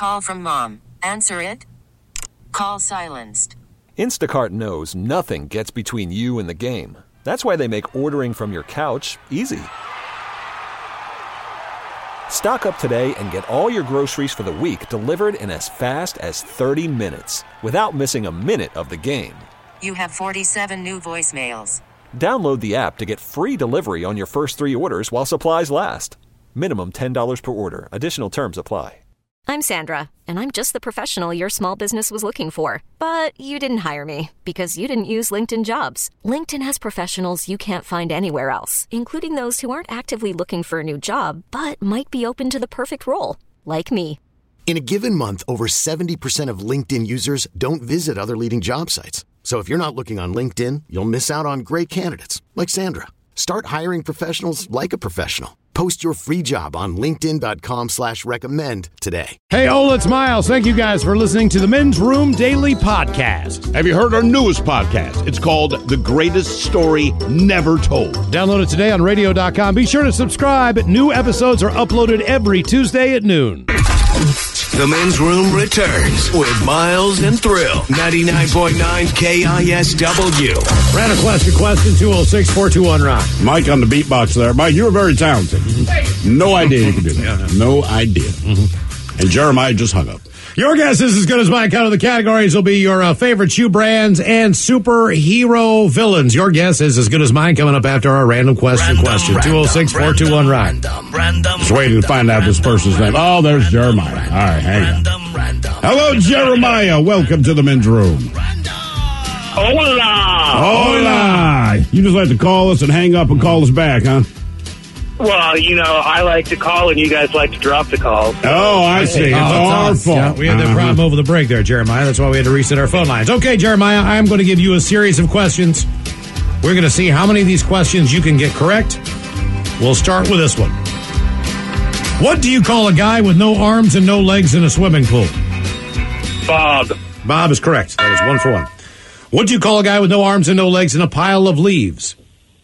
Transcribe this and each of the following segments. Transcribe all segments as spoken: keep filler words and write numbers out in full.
call from mom. Answer it. Call silenced. Instacart knows nothing gets between you and the game. That's why they make ordering from your couch easy. Stock up today and get all your groceries for the week delivered in as fast as thirty minutes without missing a minute of the game. You have forty-seven new voicemails. Download the app to get free delivery on your first three orders while supplies last. Minimum ten dollars per order. Additional terms apply. I'm Sandra, and I'm just the professional your small business was looking for. But you didn't hire me because you didn't use LinkedIn Jobs. LinkedIn has professionals you can't find anywhere else, including those who aren't actively looking for a new job, but might be open to the perfect role, like me. In a given month, over seventy percent of LinkedIn users don't visit other leading job sites. So if you're not looking on LinkedIn, you'll miss out on great candidates like Sandra. Start hiring professionals like a professional. Post your free job on linkedin.com slash recommend today. Hey, Ola, it's Miles. Thank you guys for listening to the Men's Room Daily Podcast. Have you heard our newest podcast? It's called The Greatest Story Never Told. Download it today on radio dot com. Be sure to subscribe. New episodes are uploaded every Tuesday at noon. The Men's Room returns with Miles and Thrill. ninety-nine point nine K I S W. Random question, question, two oh six, four two one, rock. Mike on the beatbox there. Mike, you were very talented. Mm-hmm. No idea you could do that. No idea. Mm-hmm. And Jeremiah just hung up. Your guess is as good as mine. Kind of the categories will be your uh, favorite shoe brands and superhero villains. Your guess is as good as mine. Coming up after our random question, random, question, two oh six, four two one, rock. Random, random, Just waiting to find out this person's name. Oh, there's Jeremiah. All right, hang on. Random, random, Hello, Jeremiah. Welcome to the Men's Room. Hola. Hola. You just like to call us and hang up and call us back, huh? Well, you know, I like to call and you guys like to drop the call. Oh, I see. It's oh, our fault. Yeah, we had that uh-huh. problem over the break there, Jeremiah. That's why we had to reset our phone lines. Okay, Jeremiah, I'm going to give you a series of questions. We're going to see how many of these questions you can get correct. We'll start with this one. What do you call a guy with no arms and no legs in a swimming pool? Bob. Bob is correct. That is one for one. What do you call a guy with no arms and no legs in a pile of leaves?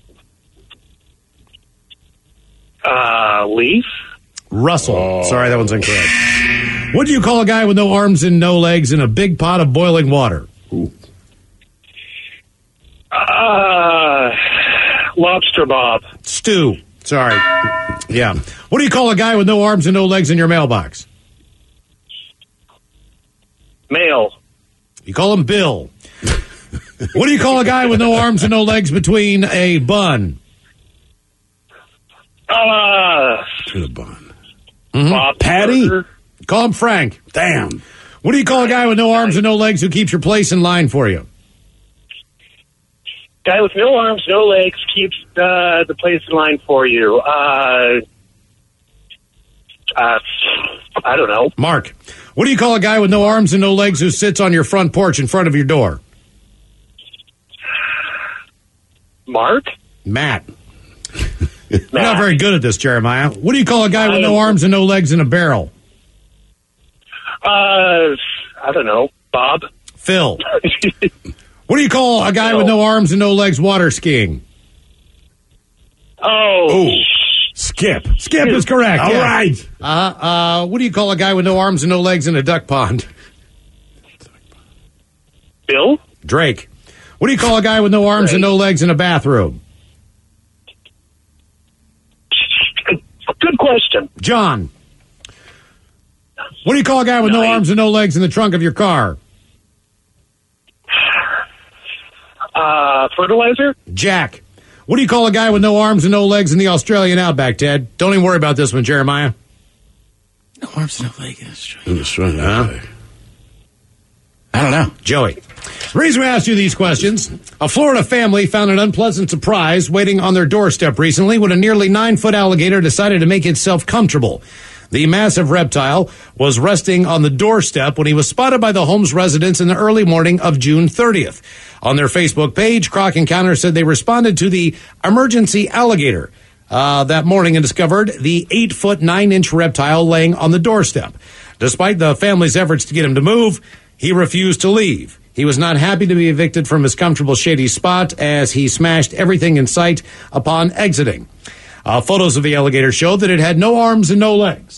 Uh, leaf? Russell. Oh. Sorry, that one's incorrect. What do you call a guy with no arms and no legs in a big pot of boiling water? Ooh. Uh, lobster Bob. Stew. Sorry. Yeah. What do you call a guy with no arms and no legs in your mailbox? Mail. You call him Bill. What do you call a guy with no arms and no legs between a bun? Uh, to the bun. Mm-hmm. Bob Patty? Burger. Call him Frank. Damn. What do you call a guy with no arms and no legs who keeps your place in line for you? Guy with no arms, no legs keeps uh, the place in line for you. Uh, uh, I don't know. Mark. What do you call a guy with no arms and no legs who sits on your front porch in front of your door? Mark? Matt. You're not very good at this, Jeremiah. What do you call a guy with no arms and no legs in a barrel? Uh, I don't know. Bob? Phil. What do you call a guy Phil. with no arms and no legs water skiing? Oh. Ooh. Skip. Skip is correct. All yeah. right. Uh, uh, what do you call a guy with no arms and no legs in a duck pond? Bill? Drake. What do you call a guy with no arms Drake. and no legs in a bathroom? Good question. John. What do you call a guy with nice. no arms and no legs in the trunk of your car? Uh, fertilizer? Jack. What do you call a guy with no arms and no legs in the Australian outback, Ted? Don't even worry about this one, Jeremiah. No arms and no legs in Australia. In Australia, huh? I don't know. Joey. The reason we asked you these questions, a Florida family found an unpleasant surprise waiting on their doorstep recently when a nearly nine-foot alligator decided to make itself comfortable. The massive reptile was resting on the doorstep when he was spotted by the home's residents in the early morning of June thirtieth. On their Facebook page, Croc Encounter said they responded to the emergency alligator uh, that morning and discovered the eight-foot, nine-inch reptile laying on the doorstep. Despite the family's efforts to get him to move, he refused to leave. He was not happy to be evicted from his comfortable shady spot as he smashed everything in sight upon exiting. Uh, photos of the alligator showed that it had no arms and no legs.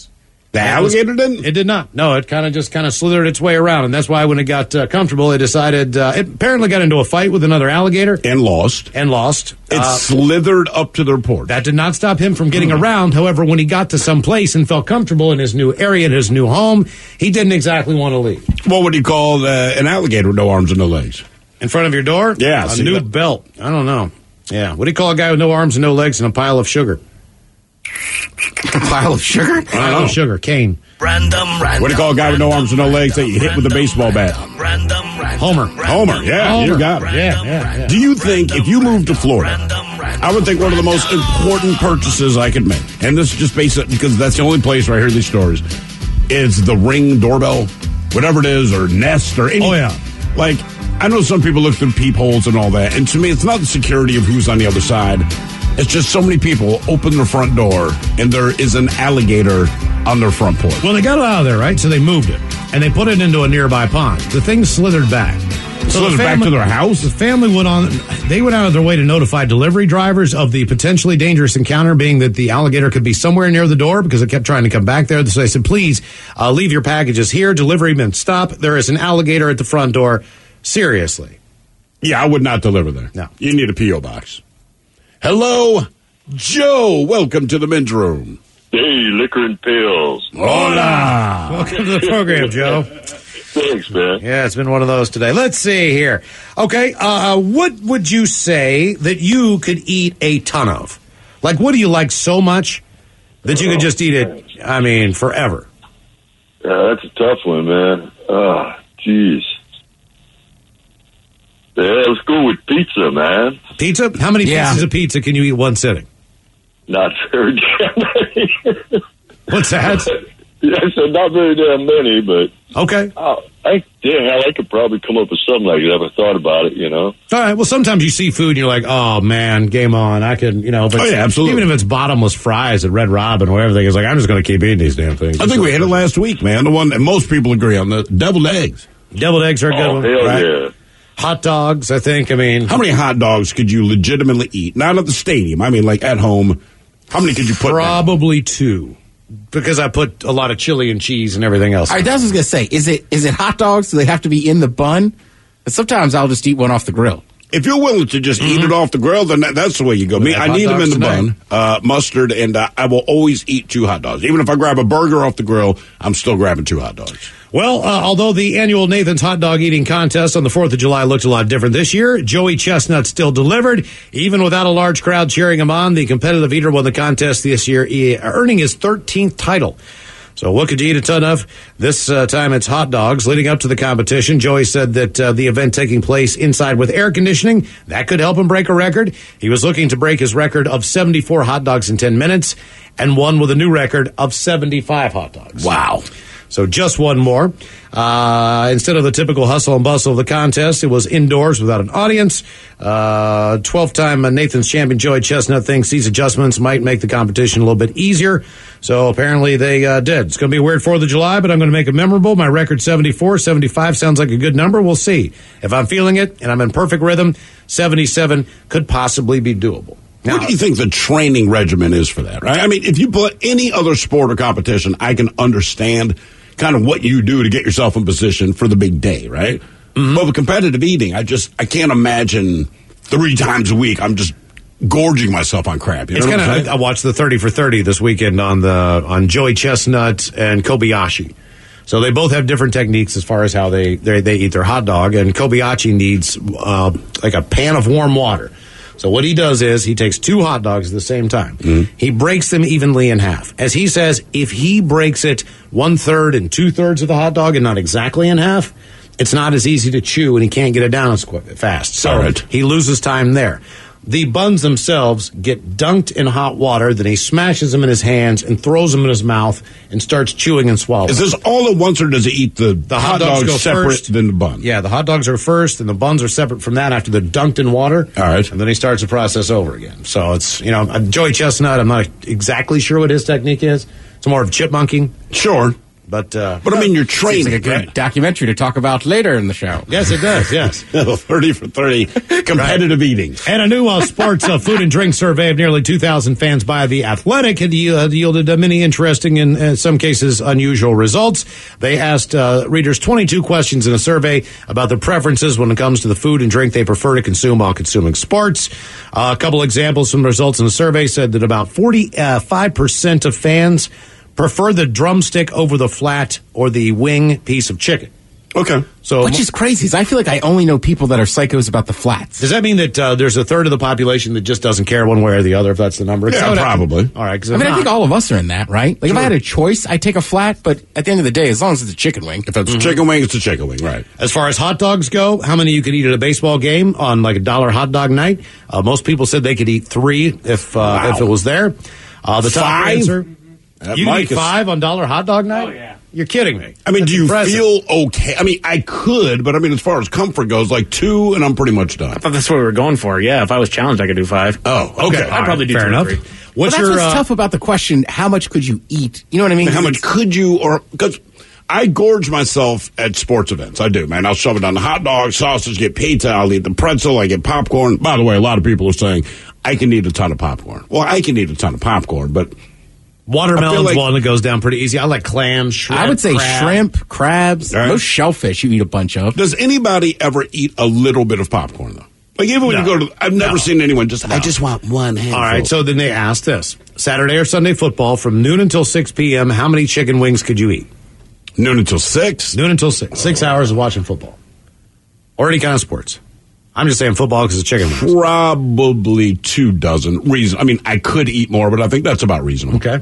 The alligator didn't? It did not. No, it kind of just kind of slithered its way around, and that's why when it got uh, comfortable, it decided, uh, it apparently got into a fight with another alligator. And lost. And lost. It uh, slithered up to their porch. That did not stop him from getting mm. around. However, when he got to some place and felt comfortable in his new area, in his new home, he didn't exactly want to leave. What would you call uh, an alligator with no arms and no legs? In front of your door? Yeah. A new that. belt. I don't know. Yeah. What do you call a guy with no arms and no legs and a pile of sugar? A pile of sugar? A pile of sugar. Cane. Random, random. What do you call a guy with no arms and no legs that you hit with a baseball bat? Random, random. Homer. Homer, yeah, Homer. You got it. Yeah, yeah, yeah. Do you think if you moved to Florida, I would think one of the most important purchases I could make, and this is just basic because that's the only place where I hear these stories, is the Ring doorbell, whatever it is, or Nest, or anything. Oh, yeah. Like, I know some people look through peepholes and all that, and to me, it's not the security of who's on the other side. It's just so many people open their front door, and there is an alligator on their front porch. Well, they got it out of there, right? So they moved it, and they put it into a nearby pond. The thing slithered back. So slithered back to their house? The family went on, they went out of their way to notify delivery drivers of the potentially dangerous encounter, being that the alligator could be somewhere near the door because it kept trying to come back there. So they said, please uh, leave your packages here. Delivery men, stop. There is an alligator at the front door. Seriously. Yeah, I would not deliver there. No. You need a P O box. Hello, Joe. Welcome to the men's room. Hey, liquor and pills. Hola. Welcome to the program, Joe. Thanks, man. Yeah, it's been one of those today. Let's see here. Okay, uh, what would you say that you could eat a ton of? Like, what do you like so much that you could just eat it, I mean, forever? Yeah, that's a tough one, man. Oh, jeez. Yeah, let's go with pizza, man. Pizza? How many Yeah. pieces of pizza can you eat one sitting? Not very damn many. What's that? Yeah, I said not very damn many, but Okay. uh, I, yeah, hell, I could probably come up with something like that if I thought about it, you know. All right. Well, sometimes you see food and you're like, oh, man, game on. I can, you know. But Oh, yeah, absolutely. Even if it's bottomless fries at Red Robin or everything, it's like, I'm just going to keep eating these damn things. I think we had it last week, man. The one that most people agree on, the deviled eggs. Deviled eggs are a good Oh, one. hell right? yeah. Hot dogs, I think. I mean, How many hot dogs could you legitimately eat? Not at the stadium. I mean, like at home. How many could you put? probably two. Because I put a lot of chili and cheese and everything else. All right, that's what I was going to say. Is it is it hot dogs? Do they have to be in the bun? And sometimes I'll just eat one off the grill. If you're willing to just mm-hmm. eat it off the grill, then that, that's the way you go. Me, have I hot need them in dogs the tonight. bun, uh, mustard, and uh, I will always eat two hot dogs. Even if I grab a burger off the grill, I'm still grabbing two hot dogs. Well, uh, although the annual Nathan's Hot Dog Eating Contest on the fourth of July looked a lot different this year, Joey Chestnut still delivered. Even without a large crowd cheering him on, the competitive eater won the contest this year, earning his thirteenth title. So what could you eat a ton of? This uh, time it's hot dogs. Leading up to the competition, Joey said that uh, the event taking place inside with air conditioning, that could help him break a record. He was looking to break his record of seventy-four hot dogs in ten minutes and won with a new record of seventy-five hot dogs. Wow. So just one more. Uh, instead of the typical hustle and bustle of the contest, it was indoors without an audience. Uh, twelve-time Nathan's champion Joey Chestnut thinks these adjustments might make the competition a little bit easier. So apparently they uh, did. It's going to be a weird fourth of July, but I'm going to make it memorable. My record seventy-four, seventy-five sounds like a good number. We'll see. If I'm feeling it and I'm in perfect rhythm, seventy-seven could possibly be doable. Now, what do you think the training regimen is for that, right? I mean, if you put any other sport or competition, I can understand kind of what you do to get yourself in position for the big day, right? Mm-hmm. But with competitive eating, I just, I can't imagine three times a week I'm just gorging myself on crap. You know it's what I'm kind of, saying? I watched the thirty for thirty this weekend on the on Joey Chestnut and Kobayashi. So they both have different techniques as far as how they, they, they eat their hot dog. And Kobayashi needs uh, like a pan of warm water. So what he does is he takes two hot dogs at the same time. Mm-hmm. He breaks them evenly in half. As he says, if he breaks it one third and two thirds of the hot dog and not exactly in half, it's not as easy to chew and he can't get it down as quick, fast. So right. he loses time there. The buns themselves get dunked in hot water, then he smashes them in his hands and throws them in his mouth and starts chewing and swallowing. Is this all at once, or does he eat the, the hot, hot dogs, dogs separate first. than the bun? Yeah, the hot dogs are first, and the buns are separate from that after they're dunked in water. All right. And then he starts the process over again. So it's, you know, Joey Chestnut, I'm not exactly sure what his technique is. It's more of chipmunking. Sure. But, uh, but I mean, you're training. Seems like a good right? documentary to talk about later in the show. Yes, it does. Yes. thirty for thirty competitive right. eating. And a new uh, sports uh, food and drink survey of nearly two thousand fans by The Athletic had uh, yielded uh, many interesting and, in some cases, unusual results. They asked uh, readers twenty-two questions in a survey about their preferences when it comes to the food and drink they prefer to consume while consuming sports. Uh, a couple examples from the results in the survey said that about forty-five percent of fans prefer the drumstick over the flat or the wing piece of chicken. Okay. So, Which is crazy, because I feel like I only know people that are psychos about the flats. Does that mean that uh, there's a third of the population that just doesn't care one way or the other, if that's the number? Yeah, probably. To, all right. I mean, not, I think all of us are in that, right? Like, sure. If I had a choice, I'd take a flat, but at the end of the day, as long as it's a chicken wing. If it's mm-hmm. a chicken wing, it's a chicken wing, right. As far as hot dogs go, how many you could eat at a baseball game on like a dollar hot dog night? Uh, most people said they could eat three if uh, wow. if it was there. Uh, the top five? answer, That you Mike eat is... five on dollar hot dog night? Oh, yeah. You're kidding me. I mean, That's do you impressive. feel okay? I mean, I could, but I mean, as far as comfort goes, like two, and I'm pretty much done. I thought that's what we were going for. Yeah, if I was challenged, I could do five. Oh, okay. I'd probably do fair two enough. or three. What's well, that's your, what's uh, tough about the question, how much could you eat? You know what I mean? How much could you, or, because I gorge myself at sports events. I do, man. I'll shove it on the hot dog, sausage, get pizza, I'll eat the pretzel, I get popcorn. By the way, a lot of people are saying, I can eat a ton of popcorn. Well, I can eat a ton of popcorn, but... Watermelon's like, one that goes down pretty easy. I like clams, shrimp, I would say crab. shrimp, crabs, right. Most shellfish you eat a bunch of. Does anybody ever eat a little bit of popcorn, though? Like, even when no. you go to... I've never no. seen anyone just... No. I just want one handful. All right, so then they asked this. Saturday or Sunday football from noon until six p.m., how many chicken wings could you eat? Noon until six? Noon until six. Six hours of watching football. Or any kind of sports. I'm just saying football because it's chicken wings. Probably two dozen. Reason. I mean, I could eat more, but I think that's about reasonable. Okay.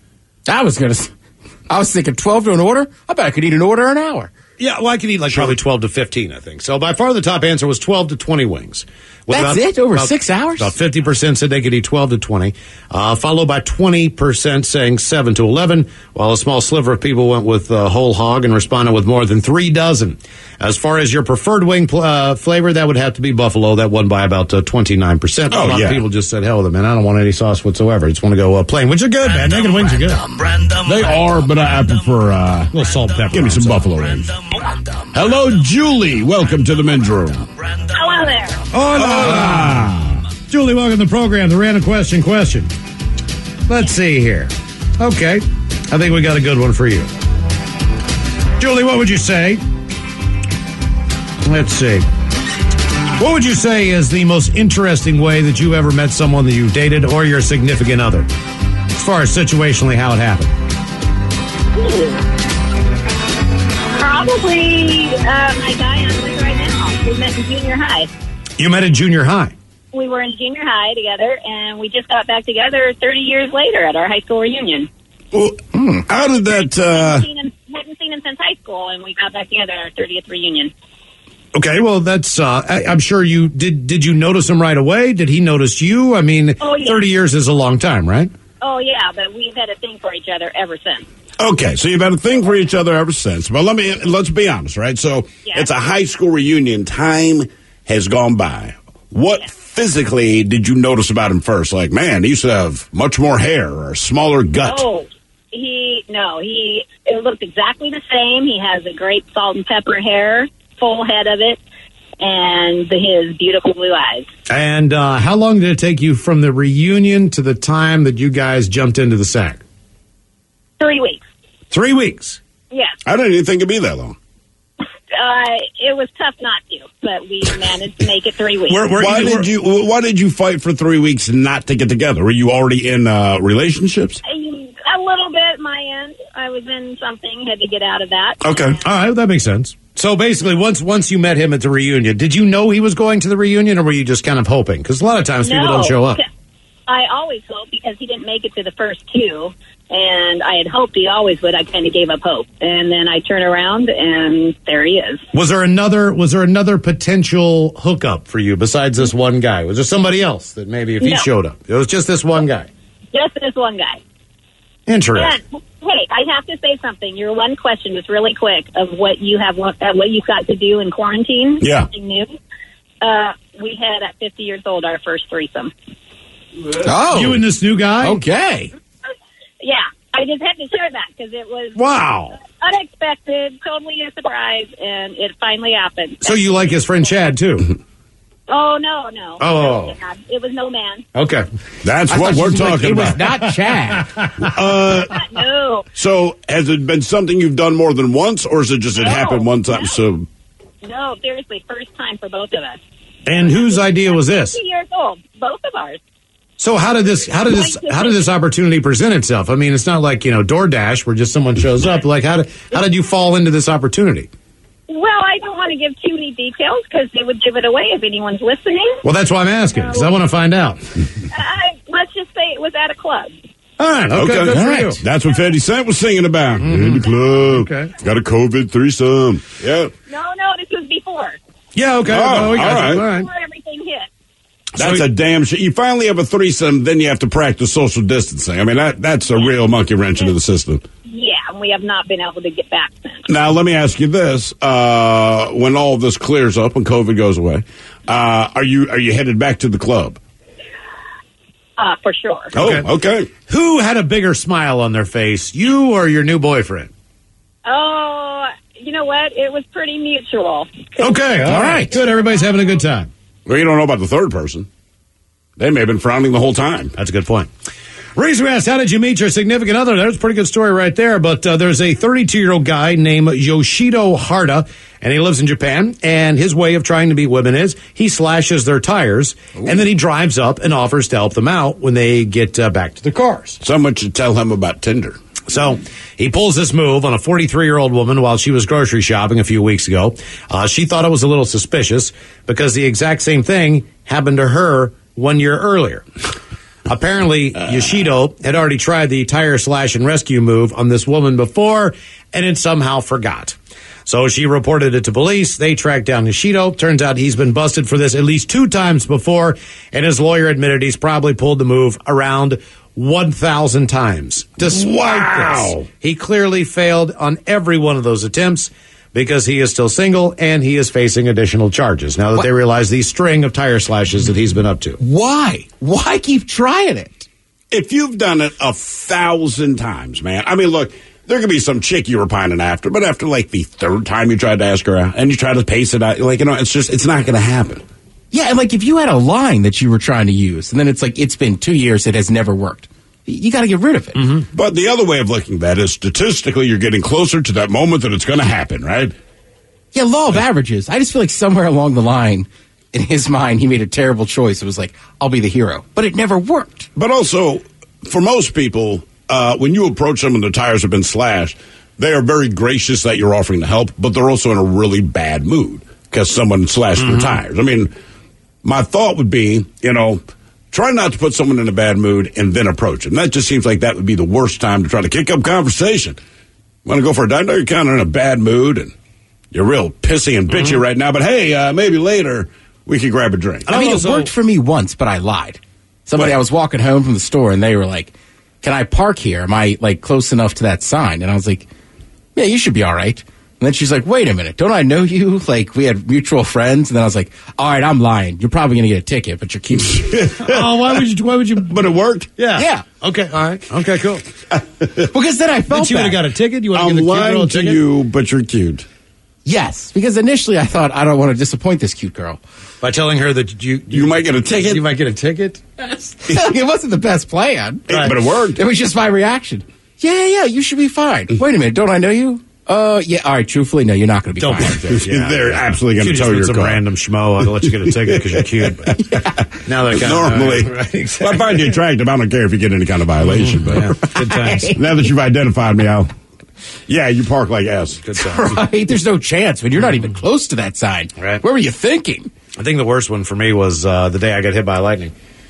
I was gonna. I was thinking twelve to an order. I bet I could eat an order an hour. Yeah, well, I could eat like probably twelve to fifteen, I think. So by far the top answer was twelve to twenty wings. With That's about, it? Over about, six hours? About fifty percent said they could eat twelve to twenty, uh, followed by twenty percent saying seven to eleven, while a small sliver of people went with uh, whole hog and responded with more than three dozen. As far as your preferred wing pl- uh, flavor, that would have to be buffalo. That won by about uh, twenty-nine percent. Oh, a lot yeah. of people just said, hell with it, man. I don't want any sauce whatsoever. I just want to go uh, plain, which are good, man. Naked wings are good. Random, they are, but I, I prefer... Uh, a little salt and pepper. Give me some buffalo wings. Hello, Julie. Welcome to the men's room. Hello there. Hola. Julie, welcome to the program. The random question question. Let's see here. Okay. I think we got a good one for you. Julie, what would you say? Let's see. What would you say is the most interesting way that you've ever met someone that you've dated or your significant other? As far as situationally how it happened. Probably uh, my guy I'm with right now. We met in junior high. You met in junior high? We were in junior high together, and we just got back together thirty years later at our high school reunion. Well, hmm. How did that... Uh... Hadn't seen him, hadn't seen him since high school, and we got back together at our thirtieth reunion. Okay, well, that's, uh, I, I'm sure you, did Did you notice him right away? Did he notice you? I mean, oh, yeah. thirty years is a long time, right? Oh, yeah, but we've had a thing for each other ever since. Okay, so you've had a thing for each other ever since. But let me, let's be honest, right? So yeah. It's a high school reunion. Time has gone by. What yeah. physically did you notice about him first? Like, man, he used to have much more hair or a smaller gut. Oh, he, no, he, it looked exactly the same. He has a great salt and pepper hair, full head of it, and his beautiful blue eyes. And uh, how long did it take you from the reunion to the time that you guys jumped into the sack? Three weeks. Three weeks? Yes. I didn't even think it'd be that long. Uh, it was tough not to, but we managed to make it three weeks. Where, where, why you, did you? Why did you fight for three weeks not to get together? Were you already in uh, relationships? A, a little bit. My end. I was in something. Had to get out of that. Okay. All right. That makes sense. So basically, once once you met him at the reunion, did you know he was going to the reunion, or were you just kind of hoping? Because a lot of times no, people don't show up. I always hope because he didn't make it to the first two, and I had hoped he always would. I kind of gave up hope, and then I turn around, and there he is. Was there another? Was there another potential hookup for you besides this one guy? Was there somebody else that maybe if he no. showed up, it was just this one guy? Just this one guy. Interesting. And, hey, I have to say something. Your one question was really quick of what you have, uh, what you've got to do in quarantine. Yeah. Something new. Uh, we had at fifty years old our first threesome. Oh, you and this new guy? Okay. Yeah, I just had to share that because it was Wow. unexpected, totally a surprise, and it finally happened. So you like his friend Chad, too? Oh, no, no. Oh. No, Chad. It was no man. Okay. That's I what thought we're you talking said, it was about. not Chad. Uh, No. so has it been something you've done more than once, or is it just it No, happened one time? no. So No, seriously, first time for both of us. And whose idea was this? Two years old, both of ours. So how did this how did this how did this opportunity present itself? I mean, it's not like, you know, DoorDash where just someone shows up. Like how did how did you fall into this opportunity? Well, I don't want to give too many details because they would give it away if anyone's listening. Well, that's why I'm asking, because I want to find out. Uh, let's just say it was at a club. All right, okay, Okay. good All for right. you. That's what fifty Cent was singing about. In the club. Okay. Got a COVID threesome. Yeah. No, no, this was before. Yeah, okay. Oh, well, we got all you. right. All right. Before everything hit. That's So- a damn shit. You finally have a threesome, then you have to practice social distancing. I mean, that that's a real monkey wrench into the system. Yeah, and we have not been able to get back since. Now, let me ask you this: uh, when all of this clears up, when COVID goes away, uh, are you are you headed back to the club? Uh, for sure. Oh, Okay. okay. Who had a bigger smile on their face, you or your new boyfriend? Oh, you know what? It was pretty mutual. Okay, all right. Good, everybody's having a good time. Well, you don't know about the third person. They may have been frowning the whole time. That's a good point. Reason we asked, how did you meet your significant other? There's a pretty good story right there. But uh, there's a thirty-two-year-old guy named Yoshido Harda, and he lives in Japan. And his way of trying to beat women is he slashes their tires, Ooh. and then he drives up and offers to help them out when they get uh, back to their cars. Someone should tell him about Tinder. So he pulls this move on a forty-three-year-old woman while she was grocery shopping a few weeks ago. Uh, she thought it was a little suspicious because the exact same thing happened to her one year earlier. Apparently, uh, Yoshido had already tried the tire slash and rescue move on this woman before and had somehow forgot. So she reported it to police. They tracked down Yoshido. Turns out he's been busted for this at least two times before, and his lawyer admitted he's probably pulled the move around one thousand times. Despite wow. this, he clearly failed on every one of those attempts because he is still single and he is facing additional charges now that what? they realize the string of tire slashes that he's been up to. Why? Why keep trying it? If you've done it a thousand times, man. I mean, look, there could be some chick you were pining after, but after like the third time you tried to ask her out and you try to pace it out, like, you know, it's just, it's not going to happen. Yeah, and like if you had a line that you were trying to use and then it's like, it's been two years, it has never worked. You got to get rid of it. Mm-hmm. But the other way of looking at that is statistically, you're getting closer to that moment that it's going to happen, right? Yeah, law of averages. I just feel like somewhere along the line, in his mind, he made a terrible choice. It was like, I'll be the hero. But it never worked. But also, for most people, uh, when you approach them and their tires have been slashed, they are very gracious that you're offering to help, but they're also in a really bad mood because someone slashed mm-hmm. their tires. I mean, my thought would be, you know, try not to put someone in a bad mood and then approach them. That just seems like that would be the worst time to try to kick up conversation. Want to go for a dive? No, you're kind of in a bad mood and you're real pissy and bitchy mm-hmm. right now. But hey, uh, maybe later we could grab a drink. I mean, it worked for me once, but I lied. Somebody, what? I was walking home from the store and they were like, "Can I park here? Am I like close enough to that sign?" And I was like, "Yeah, you should be all right." And then she's like, "Wait a minute, don't I know you? Like, we had mutual friends." And then I was like, "All right, I'm lying. You're probably going to get a ticket, but you're cute." Oh, why would you? Why would you? But it worked. Yeah. Yeah. Okay. All right. Okay. Cool. Because then I felt But you would have got a ticket. You want to I'm give the cute girl a lying to ticket? you, but you're cute. Yes, because initially I thought I don't want to disappoint this cute girl by telling her that you you, you might get a ticket. You might get a ticket. It wasn't the best plan, right. But it worked. It was just my reaction. Yeah, yeah, you should be fine. Wait a minute, don't I know you? Uh, yeah. All right. Truthfully, no, you're not going to be don't fine. Don't yeah, They're yeah. absolutely going to tow your some car. Random schmo. I'll let you get a ticket because you're cute. But yeah. Now they're kind normally. Of, uh, right, exactly. Well, I find you attractive. I don't care if you get any kind of violation. Mm, but yeah, good times. Now that you've identified me, I'll. Yeah, you park like S. Good times. Right. There's no chance, man. You're not even close to that sign. Right. What were you thinking? I think the worst one for me was uh, the day I got hit by lightning.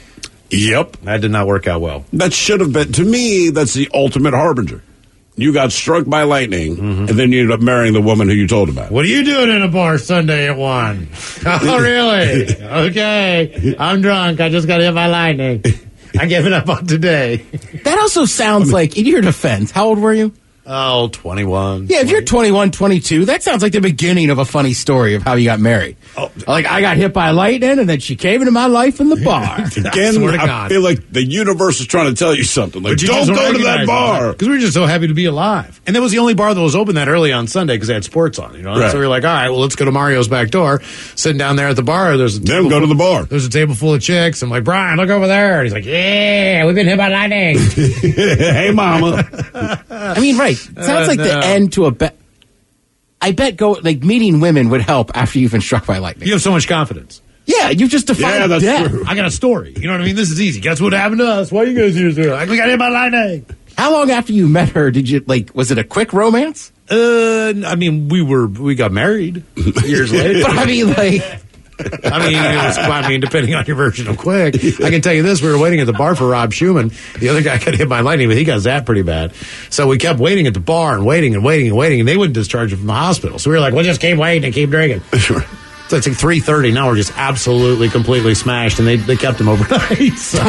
Yep. That did not work out well. That should have been, to me, that's the ultimate harbinger. You got struck by lightning, mm-hmm. and then you ended up marrying the woman who you told about. What are you doing in a bar Sunday at one? Oh, really? Okay. I'm drunk. I just got hit by lightning. I gave it up on today. That also sounds like, in your defense, how old were you? Oh, twenty-one. Yeah, if you're twenty-one, twenty-two, that sounds like the beginning of a funny story of how you got married. Oh. Like, I got hit by lightning, and then she came into my life in the bar. Again, I, I feel like the universe is trying to tell you something. Like, you don't go to that bar. Because we were just so happy to be alive. And that was the only bar that was open that early on Sunday because they had sports on, you know? Right. So we were like, all right, well, let's go to Mario's back door. Sitting down there at the bar, there's a Then go to the bar. There's a table full of chicks. I'm like, Brian, look over there. And he's like, yeah, we've been hit by lightning. Hey, mama. I mean, right. Sounds uh, like no. the end to a bet. I bet go like meeting women would help after you've been struck by lightning. You have so much confidence. Yeah, you've just defined yeah, that's death. True. I got a story. You know what I mean? This is easy. Guess what happened to us? Why are you guys here? We got hit by lightning. How long after you met her did you like? Was it a quick romance? Uh, I mean, we were we got married years later. But I mean, like. I mean, it was, I mean, depending on your version of quick. I can tell you this, we were waiting at the bar for Rob Schumann. The other guy got hit by lightning, but he got zapped pretty bad. So we kept waiting at the bar and waiting and waiting and waiting, and they wouldn't discharge him from the hospital. So we were like, we'll just keep waiting and keep drinking. Sure. So it's like three thirty. Now we're just absolutely, completely smashed, and they, they kept him overnight. So.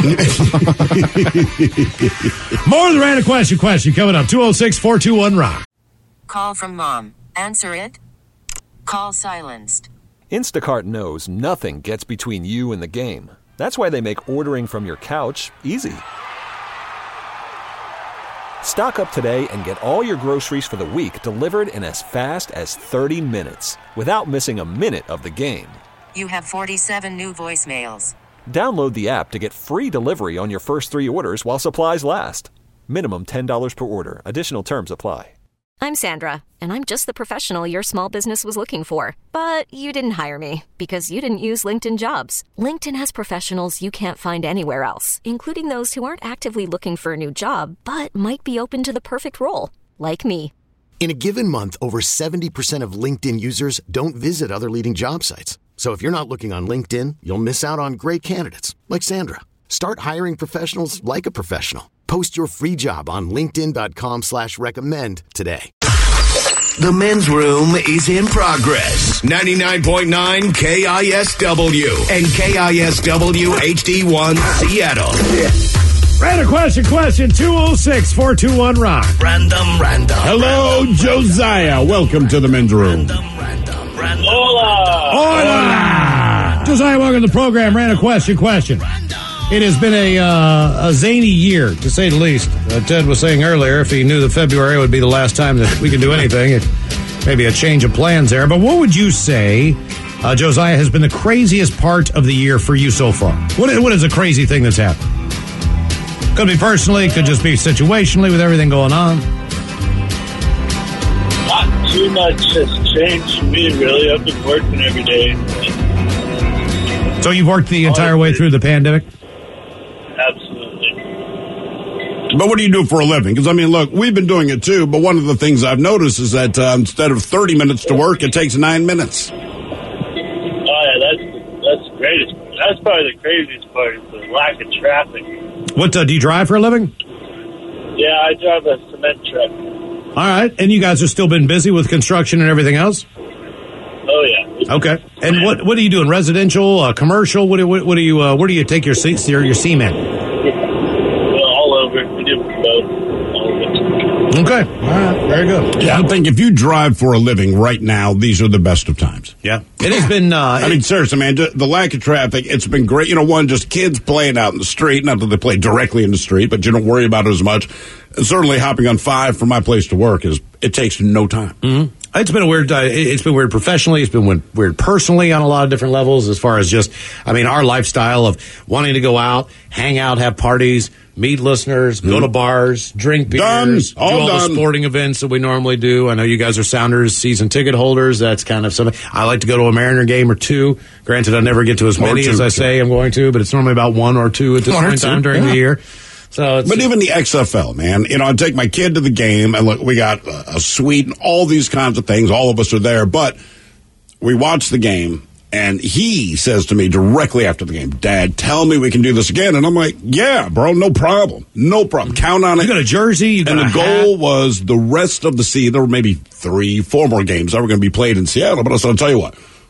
More of the random question question coming up. two oh six, four two one, rock. Call from mom. Answer it. Call silenced. Instacart knows nothing gets between you and the game. That's why they make ordering from your couch easy. Stock up today and get all your groceries for the week delivered in as fast as thirty minutes without missing a minute of the game. You have forty-seven new voicemails. Download the app to get free delivery on your first three orders while supplies last. Minimum ten dollars per order. Additional terms apply. I'm Sandra, and I'm just the professional your small business was looking for. But you didn't hire me because you didn't use LinkedIn Jobs. LinkedIn has professionals you can't find anywhere else, including those who aren't actively looking for a new job, but might be open to the perfect role, like me. In a given month, over seventy percent of LinkedIn users don't visit other leading job sites. So if you're not looking on LinkedIn, you'll miss out on great candidates, like Sandra. Start hiring professionals like a professional. Post your free job on linkedin.com slash recommend today. The men's room is in progress. ninety-nine point nine K I S W and K I S W H D one Seattle. Random question, question, two oh six, four two one, rock. Random, random. Hello, random, Josiah. Random, welcome to the men's room. Random, random, random. Hola. Hola. Josiah, welcome to the program. Random question, question. It has been a uh, a zany year, to say the least. Uh, Ted was saying earlier, if he knew that February would be the last time that we could do anything, it maybe a change of plans there. But what would you say, uh, Josiah, has been the craziest part of the year for you so far? What, what is a crazy thing that's happened? Could be personally, could just be situationally with everything going on. Not too much has changed for me, really. I've been working every day. So you've worked the entire way through the pandemic? Absolutely. But what do you do for a living? Because, I mean, look, we've been doing it too, but one of the things I've noticed is that uh, instead of thirty minutes to work, it takes nine minutes. Oh, yeah, that's, that's the greatest. That's probably the craziest part is the lack of traffic. What, uh, do you drive for a living? Yeah, I drive a cement truck. All right, and you guys have still been busy with construction and everything else? Oh, yeah. Okay. And what what are you doing? Residential, uh, commercial? What do what, what do you uh, where do you take your seats your your cement? Well, all over. We do both. All of it. Okay. All right. Very good. Yeah, I think if you drive for a living right now, these are the best of times. Yeah. It has been. Uh, I mean, seriously, man, the lack of traffic. It's been great. You know, one, just kids playing out in the street. Not that they play directly in the street, but you don't worry about it as much. And certainly, hopping on five from my place to work is it takes no time. Mm-hmm. It's been a weird. Uh, it's been weird professionally. It's been weird personally on a lot of different levels. As far as just, I mean, our lifestyle of wanting to go out, hang out, have parties, meet listeners, mm. go to bars, drink beers, done. All do all done. the sporting events that we normally do. I know you guys are Sounders season ticket holders. That's kind of something. I like to go to a Mariner game or two. Granted, I never get to as many as I say I'm going to, but it's normally about one or two at this point in time during yeah. the year. So it's, but even the X F L, man, you know, I take my kid to the game, and look, we got a, a suite and all these kinds of things. All of us are there, but we watch the game, and he says to me directly after the game, Dad, tell me we can do this again. And I'm like, yeah, bro, no problem. No problem. Count on it. You got a jersey. You got and a the hat. goal was the rest of the season. There were maybe three, four more games that were going to be played in Seattle, but I said, I'll tell you what.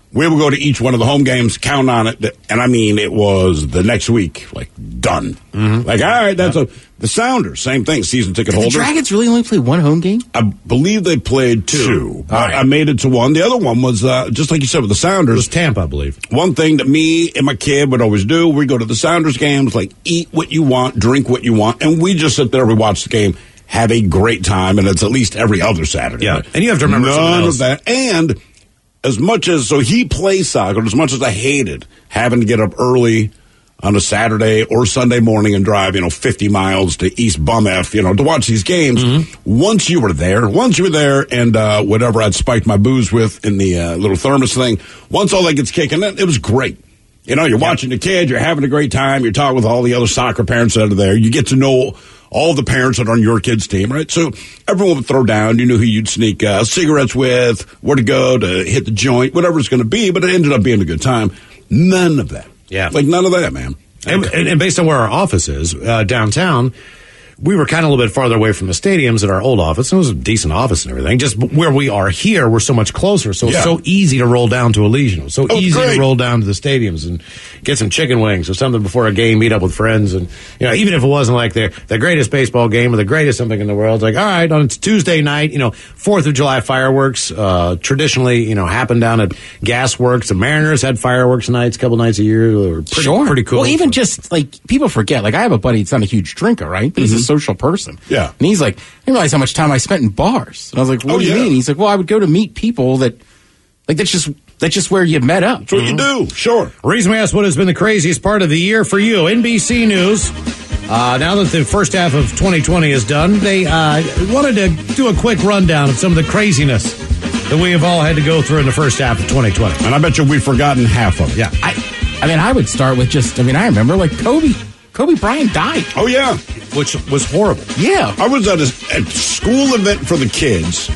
we would go to each one of the home games, count on it, and I mean, it was the next week, like, done. Mm-hmm. Like, all right, that's yep. a... The Sounders, same thing, season ticket Did holders. the Dragons really only play one home game? I believe they played two. two. I, right. I made it to one. The other one was, uh, just like you said with the Sounders. It was Tampa, I believe. One thing that me and my kid would always do, we go to the Sounders games, like, eat what you want, drink what you want, and we just sit there, we watch the game, have a great time, and it's at least every other Saturday. Yeah, and you have to remember None else. of that. And as much as, so he plays soccer, as much as I hated having to get up early on a Saturday or Sunday morning and drive, you know, fifty miles to East Bum F, you know, to watch these games. Mm-hmm. Once you were there, once you were there and uh, whatever I'd spiked my booze with in the uh, little thermos thing, once all that gets kicking in, it was great. You know, you're yep. watching the kid, you're having a great time, you're talking with all the other soccer parents that are there. You get to know all the parents that are on your kid's team, right? So everyone would throw down. You knew who you'd sneak uh, cigarettes with, where to go to hit the joint, whatever it's going to be, but it ended up being a good time. None of that. Yeah. Like, none of that, man. And, and, and based on where our office is, uh, downtown, we were kind of a little bit farther away from the stadiums at our old office. It was a decent office and everything. Just where we are here, we're so much closer. So Yeah. it's so easy to roll down to Elysian. It was so Oh, easy great. to roll down to the stadiums and get some chicken wings or something before a game, meet up with friends. And, you know, even if it wasn't like the, the greatest baseball game or the greatest something in the world, it's like, all right, on Tuesday night, you know, fourth of July fireworks, uh, traditionally, you know, happen down at Gasworks. The Mariners had fireworks nights a couple nights a year. They were pretty, Sure. pretty cool. Well, even just, like, people forget. Like, I have a buddy that's not a huge drinker, right? But he's a social person. Yeah. And he's like, I didn't realize how much time I spent in bars. And I was like, what Oh, do you yeah. mean? He's like, well, I would go to meet people that, like, that's just, that's just where you met up. That's what you do, sure. Reason we asked what has been the craziest part of the year for you. N B C News. Uh, now that the first half of twenty twenty is done, they uh, wanted to do a quick rundown of some of the craziness that we have all had to go through in the first half of twenty twenty. And I bet you we've forgotten half of it. Yeah. I, I mean, I would start with just, I mean, I remember, like, Kobe. Kobe Bryant died. Oh, yeah. Which was horrible. Yeah. I was at a at school event for the kids,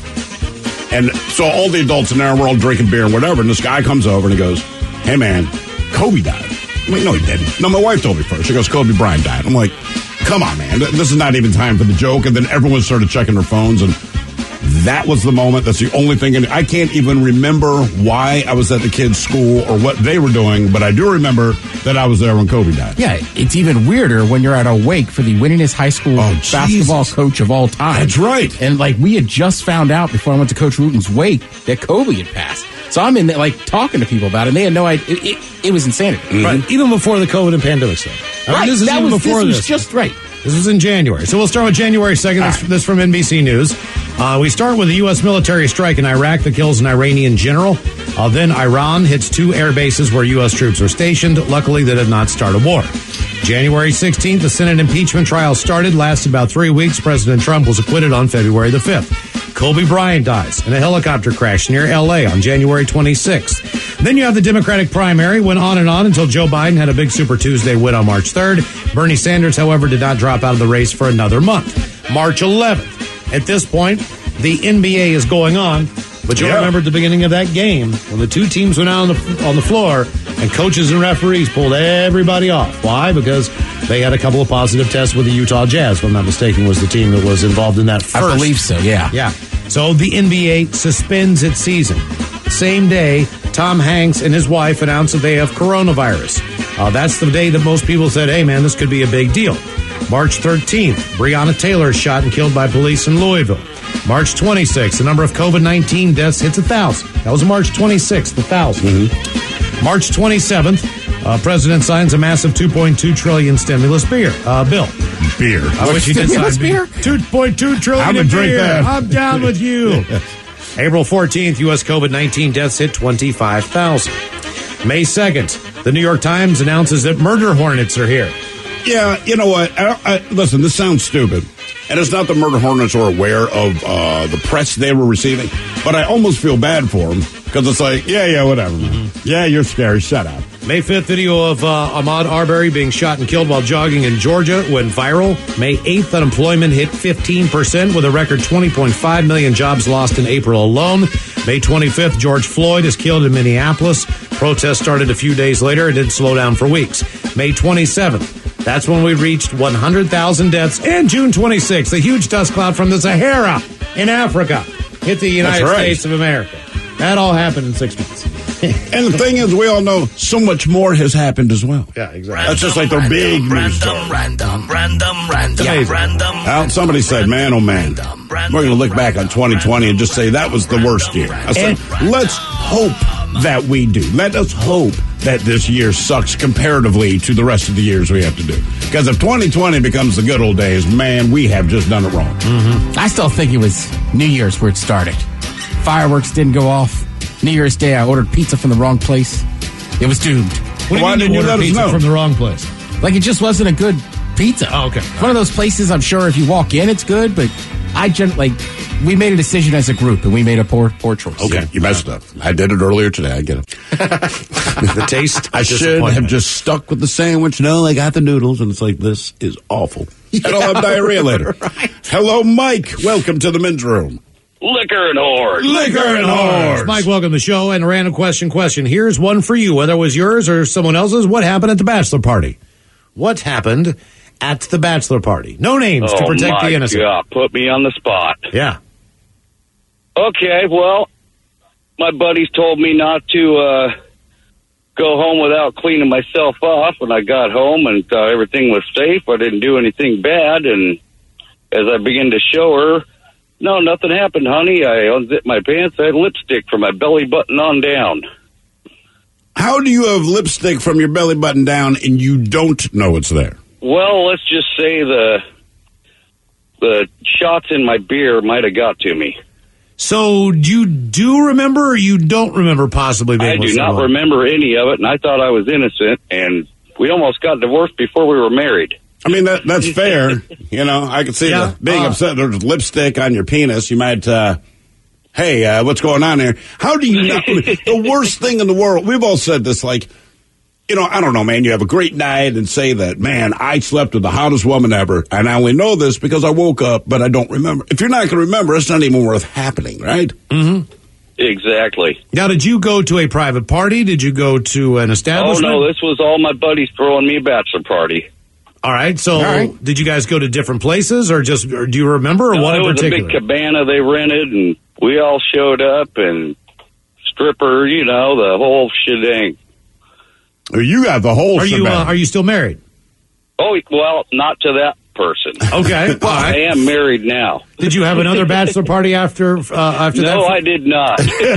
and so all the adults in there were all drinking beer and whatever, and this guy comes over and he goes, hey, man, Kobe died. I'm like, no, he didn't. No, my wife told me first. She goes, Kobe Bryant died. I'm like, come on, man. This is not even time for the joke. And then everyone started checking their phones, and that was the moment. That's the only thing. And I can't even remember why I was at the kids' school or what they were doing, but I do remember that I was there when Kobe died. Yeah, it's even weirder when you're at a wake for the winningest high school Oh, basketball Jesus. coach of all time. That's right. And, like, we had just found out before I went to Coach Wooten's wake that Kobe had passed. So I'm in there, like, talking to people about it, and they had no idea. It, it, it was insanity. Mm-hmm. Right. Even before the COVID and pandemic stuff. I mean, Right. this is that even was, before this was this. just right. This was in January. So we'll start with January second. This, this from N B C News. Uh, we start with the U S military strike in Iraq that kills an Iranian general. Uh, then Iran hits two air bases where U S troops are stationed. Luckily, they did not start a war. January sixteenth, the Senate impeachment trial started, lasted about three weeks. President Trump was acquitted on February the fifth. Kobe Bryant dies in a helicopter crash near L A on January twenty-sixth. Then you have the Democratic primary, went on and on until Joe Biden had a big Super Tuesday win on March third. Bernie Sanders, however, did not drop out of the race for another month. March eleventh. At this point, the N B A is going on, but you'll Yeah. remember at the beginning of that game when the two teams went out on the, on the floor and coaches and referees pulled everybody off. Why? Because they had a couple of positive tests with the Utah Jazz, if I'm not mistaken, was the team that was involved in that first. I believe so, yeah. Yeah. So the N B A suspends its season. Same day, Tom Hanks and his wife announced that they have coronavirus. Uh, that's the day that most people said, hey, man, this could be a big deal. March thirteenth, Breonna Taylor is shot and killed by police in Louisville. March twenty-sixth, the number of COVID nineteen deaths hits one thousand. That was March twenty-sixth, one thousand. Mm-hmm. March twenty-seventh, uh, President signs a massive two point two trillion dollars stimulus beer, uh, bill. Beer. I wish he did Stimulus sign beer? two point two trillion I'm dollars gonna drink beer. that. I'm down with you. April fourteenth, U S COVID nineteen deaths hit twenty-five thousand. May second, the New York Times announces that murder hornets are here. Yeah, you know what? I, I, listen, this sounds stupid. And it's not the murder hornets are aware of uh, the press they were receiving, but I almost feel bad for them because it's like, yeah, yeah, whatever, man. Mm-hmm. Yeah, you're scary. Shut up. May fifth, video of uh, Ahmaud Arbery being shot and killed while jogging in Georgia went viral. May eighth, unemployment hit fifteen percent with a record twenty point five million jobs lost in April alone. May twenty-fifth, George Floyd is killed in Minneapolis. Protests started a few days later and didn't slow down for weeks. May twenty-seventh, that's when we reached one hundred thousand deaths. And June twenty-sixth, a huge dust cloud from the Sahara in Africa hit the United That's right. States of America. That all happened in six months. And the thing is, we all know so much more has happened as well. Yeah, exactly. That's just like the big news story. Random, random, random, Yeah. random. Well, somebody said, man, oh man, we're going to look back on twenty twenty and just say that was the worst year. I said, let's hope that we do. Let us hope that this year sucks comparatively to the rest of the years we have to do. Because if twenty twenty becomes the good old days, man, we have just done it wrong. Mm-hmm. I still think it was New Year's where it started. Fireworks didn't go off. New Year's Day, I ordered pizza from the wrong place. It was doomed. What do you Why mean didn't you order let us pizza know? from the wrong place? Like, it just wasn't a good pizza. Oh, okay. One of those places, I'm sure if you walk in, it's good, but I gen- like, we made a decision as a group, and we made a poor poor choice. Okay, you messed up. I did it earlier today. I get it. The taste. I should have just stuck with the sandwich. No, I got the noodles, and it's like, this is awful. And I'll have diarrhea later. Right. Hello, Mike. Welcome to the men's room. Liquor and whores. Liquor and whores. Mike, welcome to the show. And a random question question. Here's one for you, whether it was yours or someone else's. What happened at the bachelor party? What happened at the bachelor party? No names to protect oh, my the innocent. God. Put me on the spot. Yeah. Okay, well, my buddies told me not to uh, go home without cleaning myself off. When I got home and thought everything was safe, I didn't do anything bad. And as I began to show her, no, nothing happened, honey. I unzipped my pants. I had lipstick from my belly button on down. How do you have lipstick from your belly button down and you don't know it's there? Well, let's just say the the shots in my beer might have got to me. So you do remember or you don't remember possibly being I with do not someone? remember any of it, and I thought I was innocent, and we almost got divorced before we were married. I mean, that that's fair. You know, I can see Yeah, the, being uh, upset. There's lipstick on your penis. You might, uh, hey, uh, what's going on here? How do you know? The worst thing in the world, we've all said this, like, you know, I don't know, man, you have a great night and say that, man, I slept with the hottest woman ever, and I only know this because I woke up, but I don't remember. If you're not going to remember, it's not even worth happening, right? Mm-hmm. Exactly. Now, did you go to a private party? Did you go to an Oh, establishment? no, this was all my buddies throwing me a bachelor party. All right. So, All right. did you guys go to different places, or just or do you remember, or No, one it in was particular? a big cabana they rented, and we all showed up, and stripper, you know, the whole shebang. You got the whole Are you uh, Are you still married? Oh, well, not to that person. Okay. Well, I am married now. Did you have another bachelor party after uh, after that? No, I did not.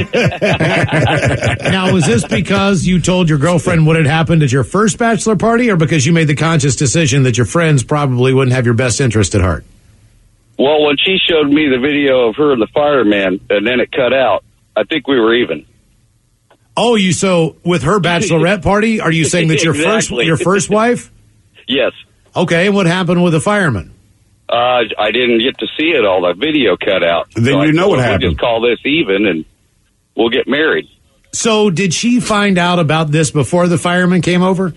Now, was this because you told your girlfriend what had happened at your first bachelor party, or because you made the conscious decision that your friends probably wouldn't have your best interest at heart? Well, when she showed me the video of her and the fireman, and then it cut out, I think we were even. Oh, you so with her bachelorette party? Are you saying that your first Exactly. your first wife? Yes. Okay, and what happened with the fireman? Uh, I didn't get to see it all. The video cut out. Then So I you know told what her, happened. We'll just call this even, and we'll get married. So, did she find out about this before the fireman came over?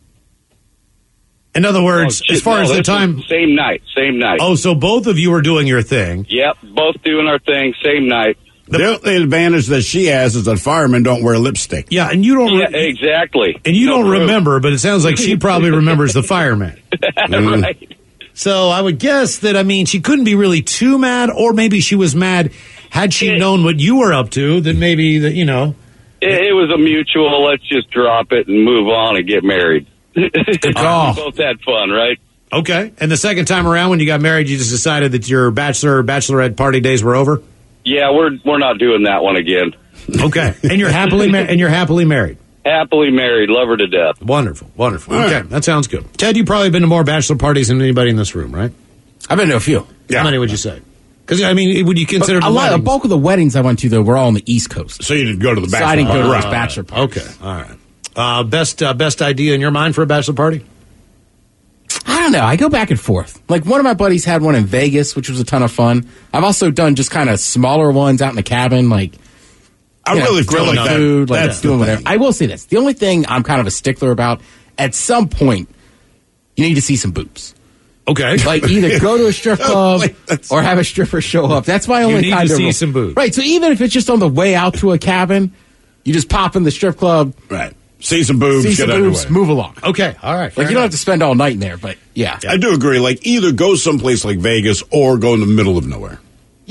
In other words, Oh, as far no, as the this time. was same night, same night. Oh, so both of you were doing your thing. Yep, both doing our thing, same night. The only advantage that she has is that firemen don't wear lipstick. Yeah, and you don't. Yeah, exactly. And you No don't proof. remember, but it sounds like she probably remembers the fireman. Right. So I would guess that, I mean, she couldn't be really too mad, or maybe she was mad had she known what you were up to, then maybe, that you know. It, it was a mutual, let's just drop it and move on and get married. Good call. We both had fun, right? Okay. And the second time around when you got married, you just decided that your bachelor or bachelorette party days were over? Yeah, we're we're not doing that one again. Okay. And you're happily mar- and you're happily married. Happily married, love her to death. Wonderful, wonderful. All Okay, right. that sounds good. Ted, you've probably been to more bachelor parties than anybody in this room, right? I've been to a few. How many would you say? Because I mean, would you consider But the a lot, a weddings? bulk of the weddings I went to, though, were all on the East Coast. So you didn't go to the So bachelor I didn't go to party. those bachelor parties. Okay, all right. Uh, best uh, best idea in your mind for a bachelor party? I don't know. I go back and forth. Like, one of my buddies had one in Vegas, which was a ton of fun. I've also done just kind of smaller ones out in the cabin, like I you know, really feel grilling like that- food, like that's the doing whatever. thing. I will say this: the only thing I'm kind of a stickler about, at some point, you need to see some boobs. Okay, like either go to a strip club Wait, that's- or have a stripper show up. That's my only need kind to of see rule. some boobs. Right. So even if it's just on the way out to a cabin, you just pop in the strip club, Right. See some boobs, see get some underway. boobs, move along. Okay, all right. Like, you don't have to spend all night in there, but yeah. I do agree. Like, either go someplace like Vegas or go in the middle of nowhere.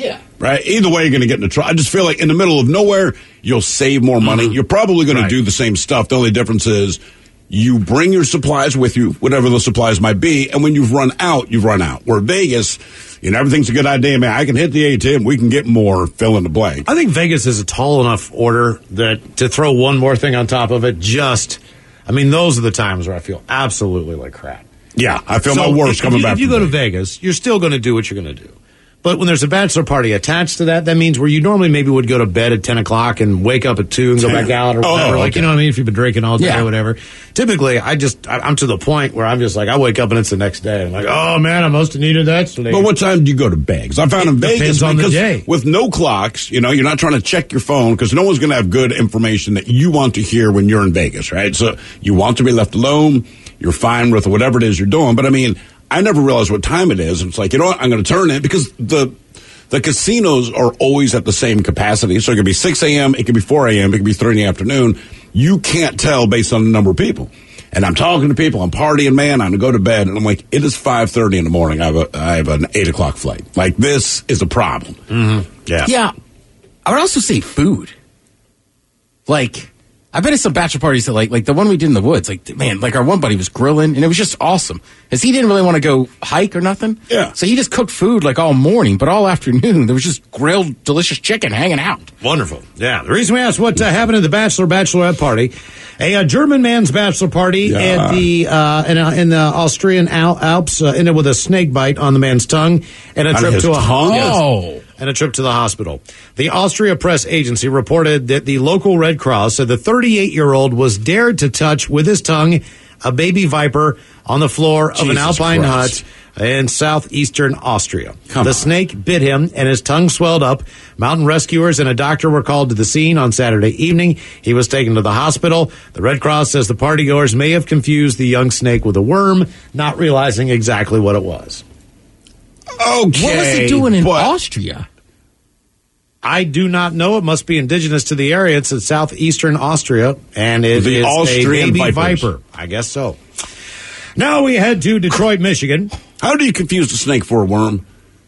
Yeah. Right? Either way, you're going to get into trouble. I just feel like in the middle of nowhere, you'll save more money. Mm-hmm. You're probably going right. to do the same stuff. The only difference is you bring your supplies with you, whatever the supplies might be, and when you've run out, you've run out. Where Vegas, you know, everything's a good idea, man. I can hit the A T M, we can get more, fill in the blank. I think Vegas is a tall enough order that to throw one more thing on top of it, just, I mean, those are the times where I feel absolutely like crap. Yeah, I feel so my worst if, coming if you, back If you from go Vegas. to Vegas, you're still going to do what you're going to do. But when there's a bachelor party attached to that, that means where you normally maybe would go to bed at ten o'clock and wake up at two and go back out or whatever. Oh, like, okay. you know what I mean? If you've been drinking all day Yeah. or whatever. Typically, I just, I, I'm to the point where I'm just like, I wake up and it's the next day. I'm like, oh, man, I must have needed that sleep. But what time do you go to bed? 'Cause I found It in Vegas, depends on the because day. with no clocks, you know, you're not trying to check your phone because no one's going to have good information that you want to hear when you're in Vegas, right? So you want to be left alone. You're fine with whatever it is you're doing. But I mean, I never realized what time it is. And it's like, you know what? I'm going to turn it because the the casinos are always at the same capacity. So it could be six a.m., it could be four a.m., it could be three in the afternoon. You can't tell based on the number of people. And I'm talking to people, I'm partying, man, I'm going to go to bed. And I'm like, it is five thirty in the morning. I have, a, I have an eight o'clock flight. Like, this is a problem. Mm-hmm. Yeah. Yeah. I would also say food. Like, I've been to some bachelor parties that, like, like the one we did in the woods. Like, man, like our one buddy was grilling, and it was just awesome. Because he didn't really want to go hike or nothing. Yeah. So he just cooked food, like, all morning, but all afternoon, there was just grilled, delicious chicken hanging out. Wonderful. Yeah. The reason we asked what uh, happened at the bachelor bachelorette party, a, uh German man's bachelor party Yeah. at the uh, in, uh, in the Austrian Al- Alps uh, ended with a snake bite on the man's tongue and a On trip his to a tongue? Yes. Oh. and a trip to the hospital. The Austria Press Agency reported that the local Red Cross said the thirty-eight-year-old was dared to touch with his tongue a baby viper on the floor of an Jesus alpine Christ. hut in southeastern Austria. Come the on. snake bit him and his tongue swelled up. Mountain rescuers and a doctor were called to the scene on Saturday evening. He was taken to the hospital. The Red Cross says the partygoers may have confused the young snake with a worm, not realizing exactly what it was. Okay. What was he doing in but- Austria? I do not know. It must be indigenous to the area. It's in southeastern Austria, and it The is Austrian a baby vipers. viper. I guess so. Now we head to Detroit, Michigan. How do you confuse a snake for a worm?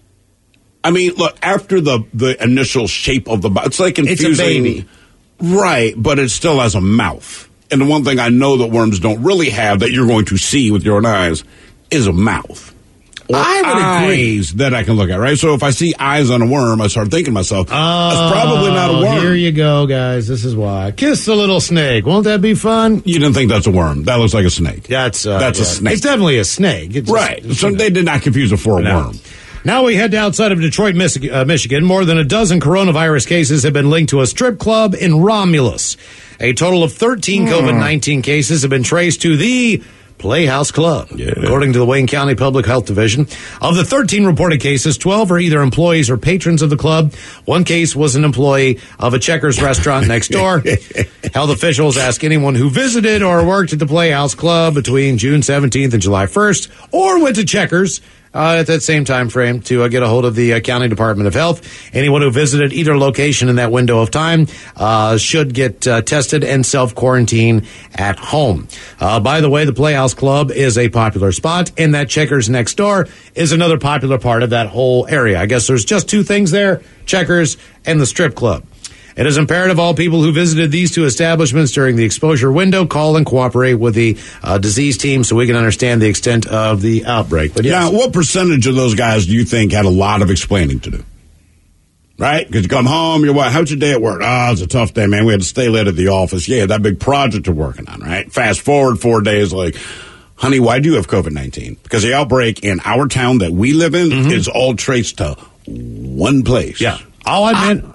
I mean, look, after the, the initial shape of the bite, it's like confusing. It's a baby. Right, but it still has a mouth. And the one thing I know that worms don't really have that you're going to see with your own eyes is a mouth. Or I would agree. eyes that I can look at, right? So if I see eyes on a worm, I start thinking to myself, that's probably not a worm. Here you go, guys. This is why. Kiss the little snake. Won't that be fun? You didn't think that's a worm. That looks like a snake. That's uh, That's a yeah. snake. It's definitely a snake. It's Right. just- So they did not confuse it for a No. worm. Now we head to outside of Detroit, Mich- uh, Michigan. More than a dozen coronavirus cases have been linked to a strip club in Romulus. A total of thirteen COVID nineteen cases have been traced to the Playhouse Club, Yeah. according to the Wayne County Public Health Division. Of the thirteen reported cases, twelve are either employees or patrons of the club. One case was an employee of a Checkers restaurant next door. Health officials ask anyone who visited or worked at the Playhouse Club between June seventeenth and July first, or went to Checkers Uh, at that same time frame to uh, get a hold of the uh, County Department of Health. Anyone who visited either location in that window of time uh, should get uh, tested and self-quarantine at home. Uh, by the way, the Playhouse Club is a popular spot, and that Checkers next door is another popular part of that whole area. I guess there's just two things there, Checkers and the strip club. It is imperative all people who visited these two establishments during the exposure window call and cooperate with the uh, disease team so we can understand the extent of the outbreak. But yes. Now, what percentage of those guys do you think had a lot of explaining to do? Right? Because you come home, you're what? How's your day at work? Oh, it was a tough day, man. We had to stay late at the office. Yeah, that big project we're working on, right? Fast forward four days, like, honey, why do you have COVID nineteen? Because the outbreak in our town that we live in mm-hmm. is all traced to one place. Yeah. I'll admit...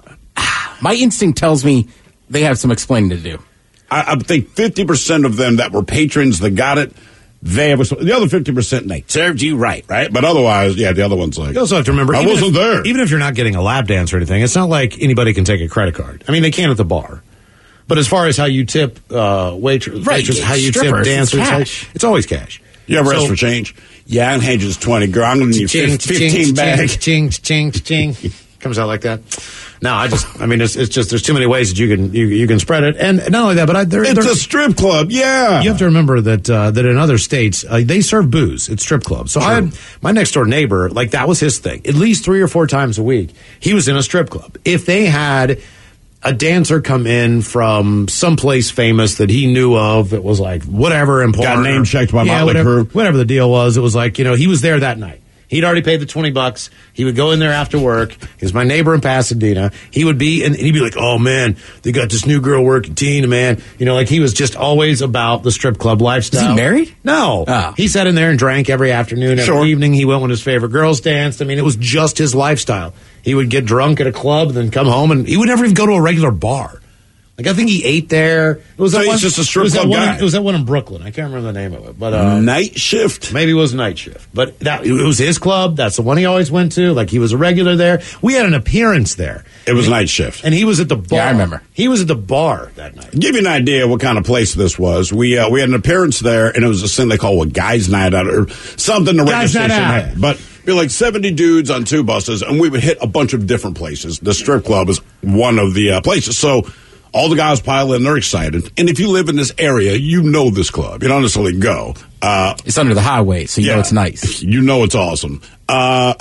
My instinct tells me they have some explaining to do. I, I think fifty percent of them that were patrons that got it, they have a, the other fifty percent, they served you right, right? But otherwise, yeah, the other one's like, you also have to remember, I even wasn't if, there. Even if you're not getting a lap dance or anything, it's not like anybody can take a credit card. I mean, they can at the bar. But as far as how you tip uh, waitress, Right, waitress how you tip strippers, it's dancers, how- cash. it's always cash. You ever So- ask for change? Yeah, I'm hedges twenty. Girl, I'm going to need Ching, fifteen ching, bags. ching, ching, ching. Comes out like that. No, I just, I mean, it's, it's just, there's too many ways that you can, you, you can spread it. And not only that, but I, there, it's there, a strip club. Yeah. You have to remember that, uh, that in other states, uh, they serve booze at strip clubs. So True. I had my next door neighbor, like that was his thing. At least three or four times a week, he was in a strip club. If they had a dancer come in from someplace famous that he knew of, it was like whatever important. Got name checked by yeah, Motley whatever, Crue. whatever the deal was, it was like, you know, he was there that night. He'd already paid the twenty bucks. He would go in there after work. He was my neighbor in Pasadena. He would be, and he'd be like, oh, man, they got this new girl working, Tina, man. You know, like he was just always about the strip club lifestyle. Is he married? No. Oh. He sat in there and drank every afternoon, every Sure. evening. He went when his favorite girls danced. I mean, it was just his lifestyle. He would get drunk at a club and then come home, and he would never even go to a regular bar. Like, I think he ate there. It was So that he's one, just a strip it was that club one, guy. It was that one in Brooklyn. I can't remember the name of it. But uh, Night Shift. Maybe it was Night Shift. But that it was his club. That's the one he always went to. Like, he was a regular there. We had an appearance there. It was Night Shift. And he was at the bar. Yeah, I remember. He was at the bar that night. Give you an idea what kind of place this was. We uh, we had an appearance there, and it was a thing they call a guys' night out or something the radio Guys' night station out. had. But be like seventy dudes on two buses, and we would hit a bunch of different places. The strip club is one of the uh, places. So all the guys pile in, they're excited. And if you live in this area, you know this club. You don't necessarily go. Uh, It's under the highway, so you yeah, know it's nice. You know it's awesome. Uh,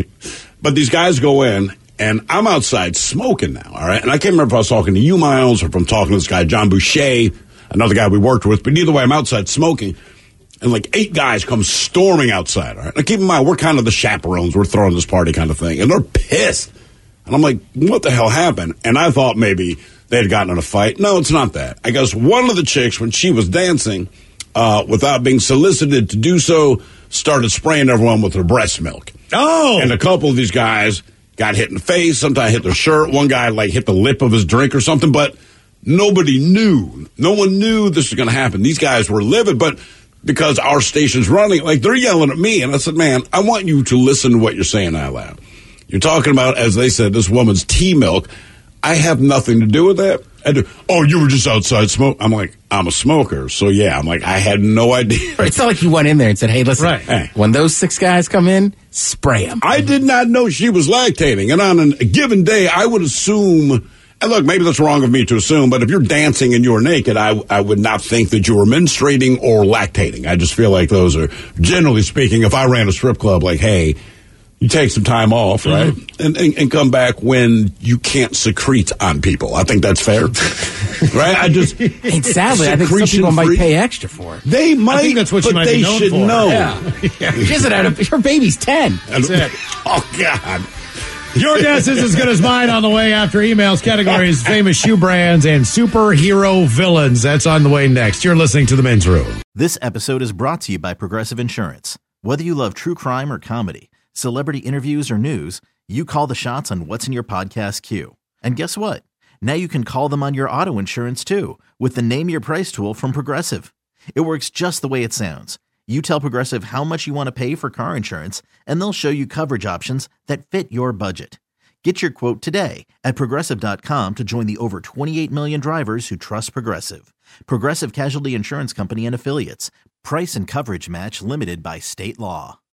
but these guys go in, and I'm outside smoking now, all right? And I can't remember if I was talking to you, Miles, or if I'm talking to this guy, John Boucher, another guy we worked with. But either way, I'm outside smoking. And like eight guys come storming outside. All right. Now keep in mind, we're kind of the chaperones. We're throwing this party kind of thing. And they're pissed. And I'm like, what the hell happened? And I thought maybe they had gotten in a fight. No, it's not that. I guess one of the chicks, when she was dancing, uh, without being solicited to do so, started spraying everyone with her breast milk. Oh! And a couple of these guys got hit in the face. Sometimes hit their shirt. One guy like hit the lip of his drink or something. But nobody knew. No one knew this was going to happen. These guys were livid, but because our station's running, like they're yelling at me. And I said, man, I want you to listen to what you're saying out loud. You're talking about, as they said, this woman's tea milk. I have nothing to do with that. I do, oh, you were just outside smoking. I'm like, I'm a smoker. So, yeah, I'm like, I had no idea. It's not like you went in there and said, hey, listen, Right. Hey. when those six guys come in, spray them. I did not know she was lactating. And on a given day, I would assume, and look, maybe that's wrong of me to assume, but if you're dancing and you're naked, I, I would not think that you were menstruating or lactating. I just feel like those are, generally speaking, if I ran a strip club, like, hey, you take some time off, right? Mm-hmm. And, and and come back when you can't secrete on people. I think that's fair. Right? I just And sadly, I think some people might secretion-free. pay extra for it. They might, I think that's what you but might they be known should for. know. Yeah. She doesn't have to, her baby's ten. That's it. Oh, God. Your guess is as good as mine on the way after emails, categories, famous shoe brands, and superhero villains. That's on the way next. You're listening to The Men's Room. This episode is brought to you by Progressive Insurance. Whether you love true crime or comedy, celebrity interviews or news, you call the shots on what's in your podcast queue. And guess what? Now you can call them on your auto insurance too with the Name Your Price tool from Progressive. It works just the way it sounds. You tell Progressive how much you want to pay for car insurance, and they'll show you coverage options that fit your budget. Get your quote today at Progressive dot com to join the over twenty-eight million drivers who trust Progressive. Progressive Casualty Insurance Company and Affiliates. Price and coverage match limited by state law.